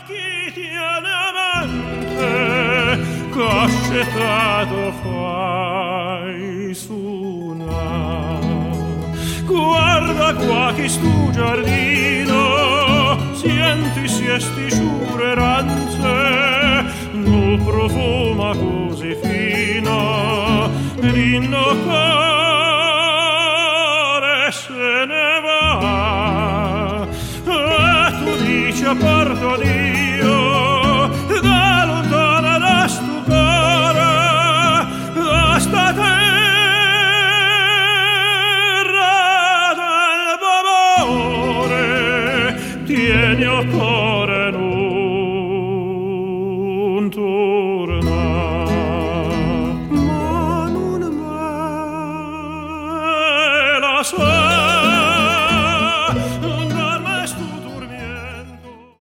chi tiene a mente cascetato fai suonar. Guarda qua chi stu giardino, senti siesti sciureranze, non profuma così fino, l'innocare se ne va. E tu dici a parto di